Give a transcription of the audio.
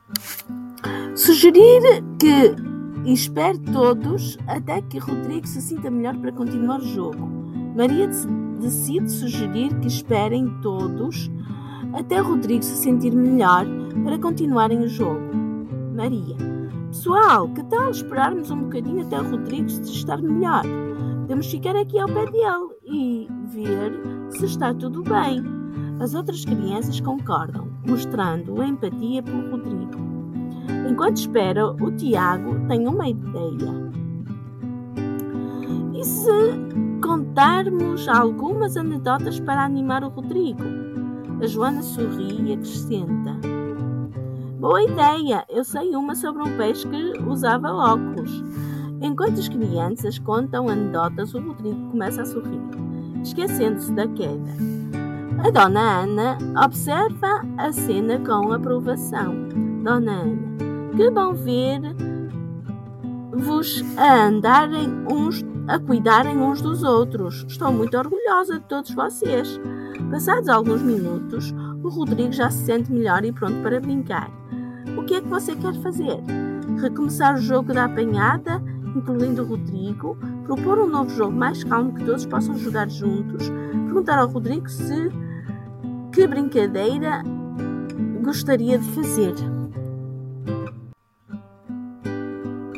Sugerir que espere todos até que Rodrigo se sinta melhor para continuar o jogo. Maria decide sugerir que esperem todos até Rodrigo se sentir melhor para continuarem o jogo. Maria: pessoal, que tal esperarmos um bocadinho até o Rodrigo se estar melhor? Podemos ficar aqui ao pé dele e ver se está tudo bem. As outras crianças concordam, mostrando empatia pelo Rodrigo. Enquanto espera, o Tiago tem uma ideia. E se contarmos algumas anedotas para animar o Rodrigo? A Joana sorri e acrescenta: boa ideia, eu sei uma sobre um peixe que usava óculos. Enquanto as crianças contam anedotas, o Rodrigo começa a sorrir, esquecendo-se da queda. A Dona Ana observa a cena com aprovação. Dona Ana: que bom ver-vos a cuidarem uns dos outros. Estou muito orgulhosa de todos vocês. Passados alguns minutos, o Rodrigo já se sente melhor e pronto para brincar. O que é que você quer fazer? Recomeçar o jogo da apanhada, incluindo o Rodrigo? Propor um novo jogo mais calmo que todos possam jogar juntos? Perguntar ao Rodrigo que brincadeira gostaria de fazer?